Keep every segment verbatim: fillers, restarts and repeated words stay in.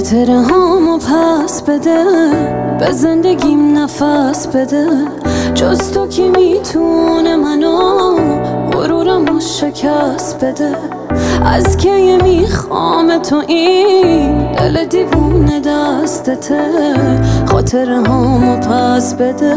خاطره هامو پس بده، به زندگیم نفس بده. جز تو کی میتونه منو غرورمو شکست بده؟ از کی میخوام تو این دل دیوونه دستته، خاطره هامو پس بده.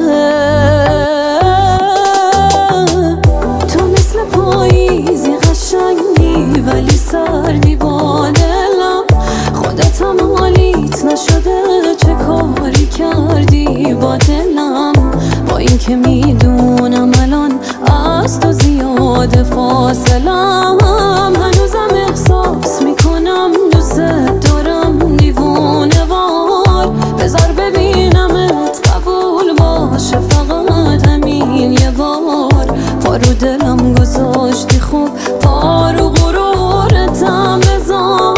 تو مثل پاییزی قشنگی ولی سردی با دلم، خودتم حالیت نشده چه کاری کردی با دلم. با این که میدونم الان از تو زیاد فاصلم، هنوزم احساس میکنم دوست دارم دیوونه وار. بذار ببینمت قبول باشه فقط همین یه بار. پارو دلم گذاشتی خوب، پارو غرورتم بذار.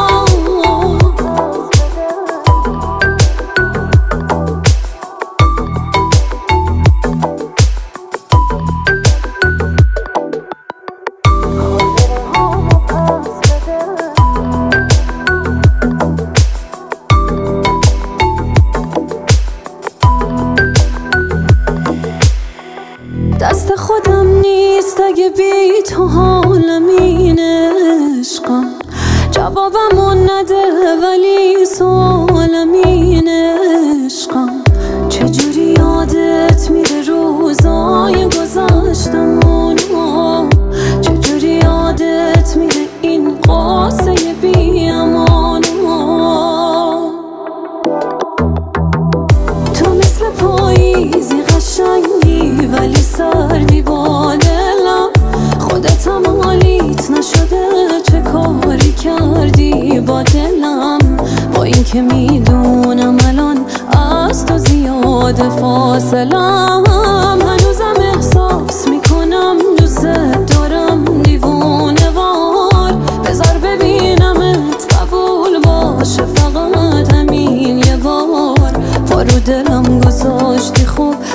دست خودم نیست اگه بی تو حالم این عشقم. جوابمو نده ولی سوالم این عشقم. چجوری یادت میره روزای گذشتمونو؟ چجوری یادت میره این قصه بی امانو؟ تو مثل پاییزی قشنگی ولی سردی با دلم، خودتم حالیت نشده چه کاری کردی با دلم. با این که میدونم الان از تو زیاد فاصلم، هنوزم احساس میکنم دوست دارم دیوونه وار. بذار ببینمت قبول باشه فقط همین یه بار. پارو دلم گذاشتی خوب،